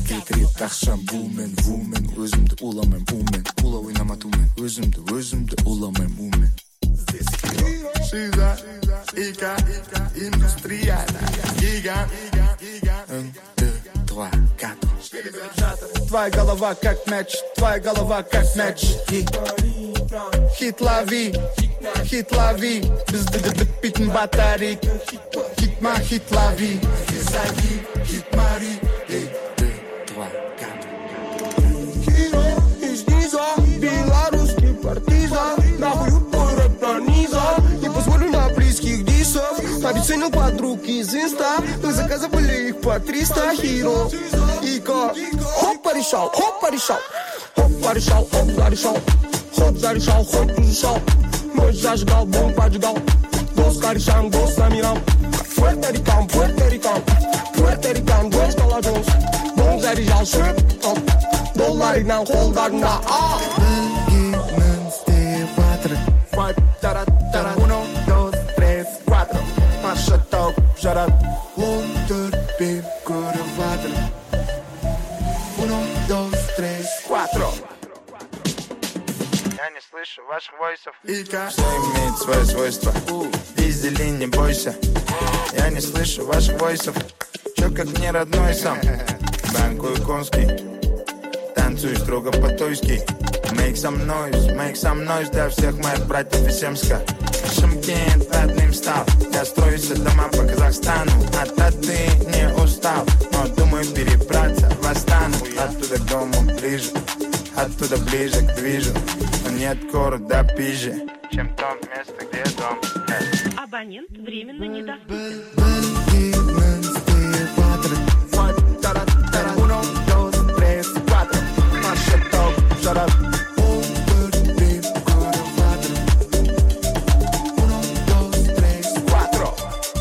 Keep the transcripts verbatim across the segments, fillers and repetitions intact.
кетірет ақшам бумен вумен өзімді уламайм бумен ула ойнама тумен өзімді өзімді уламайм бумен Шиза, ика, индустриальна гигант Un, deux, trois, quatre Твоя голова как мяч, твоя голова как мяч Хит лови, хит лови Бізді бітпейтін батарейк Хит ма хит лови Хит мари Un, deux, trois, quatre Hero из низа, белорусский партизан Нахуй твой рэп пронизан Не позволю на близких дисов Обесценил подруг из инста Мы заказывали их по триста Hero, Ика Хоп, порешал, хоп, порешал Хоп, порешал, хоп, зарешал Хоп, зарешал, хоп, решал Ночь зажигал, бомб поджигал Дос корешам, дос самирам Пуэрто-Рикан, Пуэрто-Рикан Пуэрто-Рикан, дос коллажонс Бомб заряжал, шөп, топ Долларынан қолдарында, а Білгенін істеп жатыр Five, тара-тара Uno, dos, tres, cuatro Маша тауып жарат Он төртпен көріп жатыр Uno, dos, tres, cuatro Я не слышу ваших войсов. Все имеет свое свойство Издели, не бойся Я не слышу ваших войсов Чё как не родной сам Банкую конский Танцую строго по-тойски Make some noise, make some noise Для всех моих братьев из Семска Шымкент родным стал Я строю все дома по Казахстану А то ты не устал Но думаю перебраться в Астану Оттуда к дому ближе Оттуда ближе к движу Но нет города пиже Чем то место, где дом. Абонент временно недоступен. Білгенін істеп жатыр Five, тара-тара Uno, dos, tres, cuatro Маша тауып жарат Он төртпен көріп жатыр Uno, dos, tres, cuatro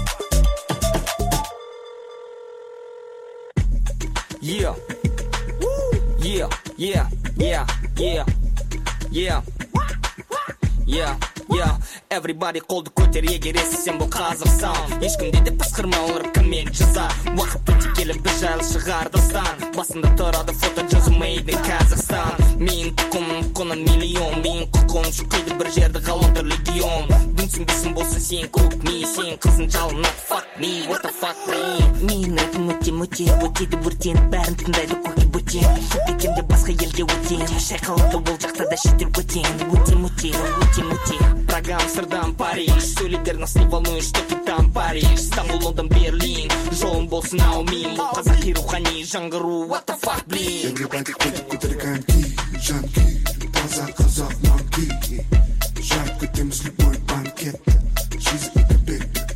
Yeah. Yeah, yeah, yeah, yeah, yeah. Yeah, yeah. Everybody қолды көтер егер естісен бұл Қазақстан Ешкімде де пысқырма олар кіммен жаза Уақыт өте келіп бір жайлы шығар дастан Басында тұрады фото жазу made in Kazakhstan Мен құқым құны миллион Мен құқым шұқиды бір жерді ғаламда легион Дүнсінбесін болса сен көк ми Сен қызын жалына fuck me, what the fuck me Мен айтым өте-мөте өтеді өртен Бәрін тыңдайды көке бөтен Кетемде басқа елге өтен Шайқалады ол жақта да шетел өтен Өте-мөте, өте-мөте Прага, Амстердам, Париж Сөйледер нас не волнует, что ты там Париж Стамбул, Лондон, Берлин Жолым болсын ау мин Бұл қазақи рухани жаңғыру What the fuck, блин Everybody көтер коньки Жанки, таза қазақ манки Жар көтеміз любой банкет Жизнь это бег